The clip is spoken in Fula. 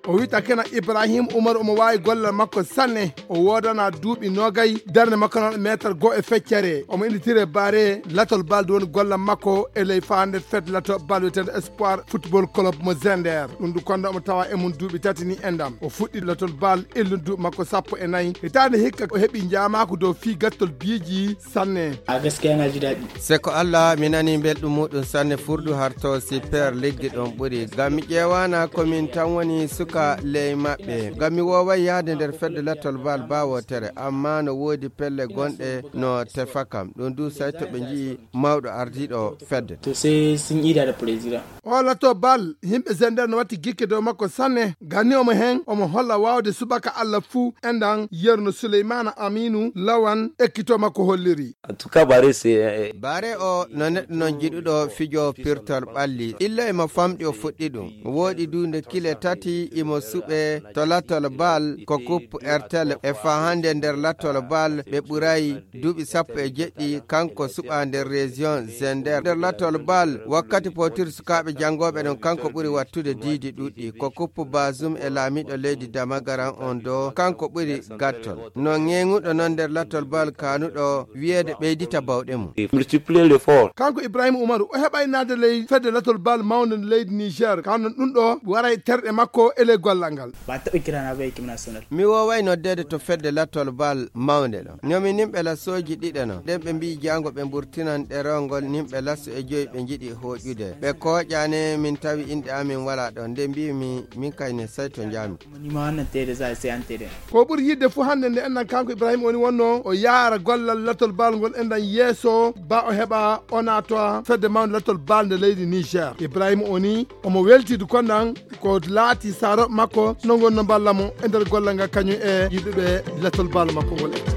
o wita kena Ibrahim Umar omo wawi gollal makko sanne o wodana duuɓi nogay darde makko non metre go e feccere omo inditire bare latol balde woni gollal makko e ley fande fed lato balweten espoir football club mo Zender ɗum du konda omo tawa e mun duuɓi tati ni endam o fuɗɗi latol bal ellun duuɓi makko 14 hitande hikka o heeɓi jamako dow fi gattol biiji sanne a gaskiya na ji daɗi se ko Allah mi nani belɗum muɗum sanne furdu harto super liggi ɗon ɓuri ngam mi ƴewana komin tan woni suka ley maɓɓe ngam mi wowai yahde nder fedde lattol bal bawotere amma no woodi pelle gonɗe no tefa kam ɗum du say to ɓe jii mawɗo ardiɗo fedde to sai sun ida da président o latto bal himɓe Zender no watti gikke dow makko sanne ganni omo hen omo holla wawde subaka Allah fuu endan yerno Souleymana Aminou Lawan ekkito makko holliri en tout cas bare o no neɗɗo non jiɗuɗo fijo pirtol ɓalli illa emo famɗi o fuɗɗi ɗum woɗi dunde kile tati imo suɓe to lattol bal ko coupe RTL e fa hande nder lattol bal ɓe ɓuray duuɓi 17 kanko suɓa nder région Zender nder lattol bal wakkati potir sukaɓe jangoɓe ɗon kanko ɓuri wattude diidi ɗuɗɗi ko coupe Bazoum e laamiɗo leydi Damagaran on do kanko ɓuri gattol no ŋeŋuɗo non nder lattol bal kanuɗo wiyede ɓeydita bawɗe mum multiplier l'effort kanko Ibrahima Umaru o heɓay nade ley fedde lattol bal mawde leydi Niger kawnon ɗum ɗo waray terɗe makko ele gollal ngal ba taɓa kirana ba équipe national mi woway noddede to fedde lattol bal mawde ɗo nomi nimɓe lasoji ɗiɗe no nden ɓe mbi jango ɓe burtinan ɗerolngol nimɓe lasso e joyi ɓe jiɗi hoƴude ɓe koƴane min tawi inɗe amin wala ɗon nde mbimi min kayne say to jami nima wannan tede za sai an tede ko ɓuri yidde fuu hande nde enɗan kanko Ibrahima woni wonno o yaara gollal lattol bal ngol enɗan yeeso ba o heɓa ona to fedde mawde lattol bal nde leydi Niger Ibrahima oni omo weltide konɗan ko laati saroɓe makko no gonno ballamo e nder gollal ngal kañum e yiɗuɓe lattol bal makko ngol